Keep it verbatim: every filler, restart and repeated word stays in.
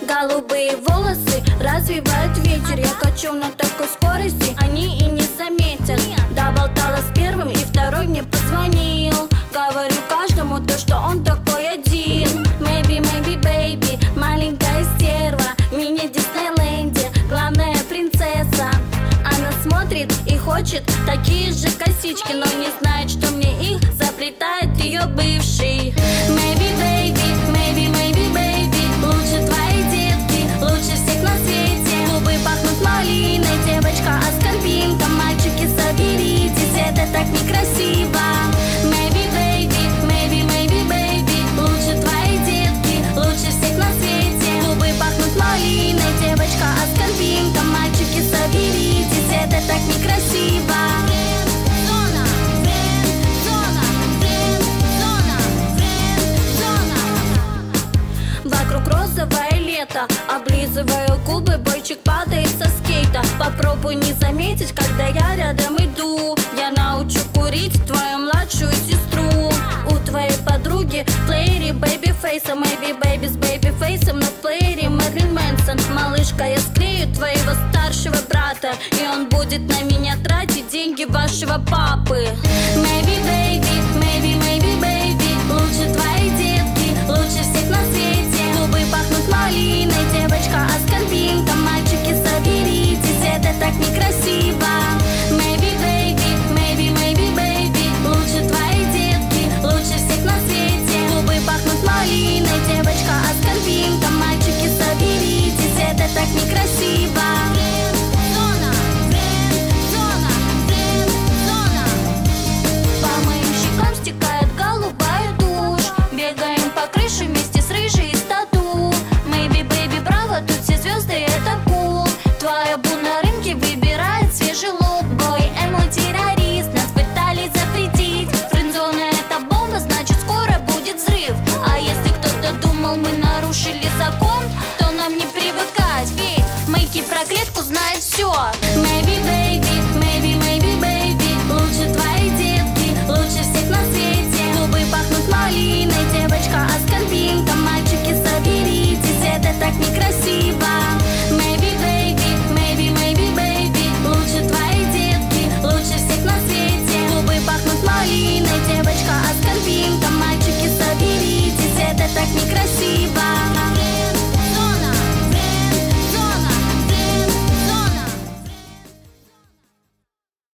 Голубые волосы развивают ветер. Я качу на такой скорости, они и не заметят. Доболтала с первым, и второй мне позвонил. Говорю каждому то, что он такой один. Maybe, maybe, baby, маленькая стерва, мини-Диснейленде, главная принцесса. Она смотрит и хочет такие же косички, но не знает, что мне их заплетает ее бывший. Maybe, baby, maybe, maybe, baby, лучше твои детки, лучше всех на свете. Губы пахнут малиной, девочка аскорбинка. Мальчики, соберитесь, это так некрасиво. Maybe, baby, maybe, maybe, baby, лучше твои детки, лучше всех на свете. Губы пахнут малиной, девочка аскорбинка. Мальчики, соберитесь, это так некрасиво. Френд-зона, френд-зона, френд-зона, френд-зона. Вокруг розовое лето, облизываю губы, бойчик падает со скейта. Попробуй не заметить, когда я рядом иду. Я научу курить твою младшую сестру. У твоей подруги в плеере бэйби фейса, maybe baby с бэйби фейсом, но в плеере Мэрилин Мэнсон. Малышка, я склею твоего старшего брата, и он будет на меня тратить деньги вашего папы. Maybe, baby, maybe, maybe, baby, лучше твои детки, лучше всех на свете. Губы пахнут малиной, девочка аскорбинка. Мальчики, соберитесь, это так некрасиво. Maybe, baby, maybe, maybe, baby, лучше твои детки, лучше всех на свете. Губы пахнут малиной, девочка аскорбинка. Мальчики, соберитесь, это так некрасиво. Френд-зона, френд-зона, френд-зона. По моим щекам стекает голубая тушь. Бегаем по крыше вместе с рыжей из тату. Maybe, baby, браво, тут все звезды, это кул. Твоя бу на рынке выбирает свежий лук. Бой, мой террорист, нас пытались запретить. Френдзона это бомба, значит скоро будет взрыв. А если кто-то думал, мы нарушили закон, то нам не привыкать, ведь Мэйки про клетку знает все.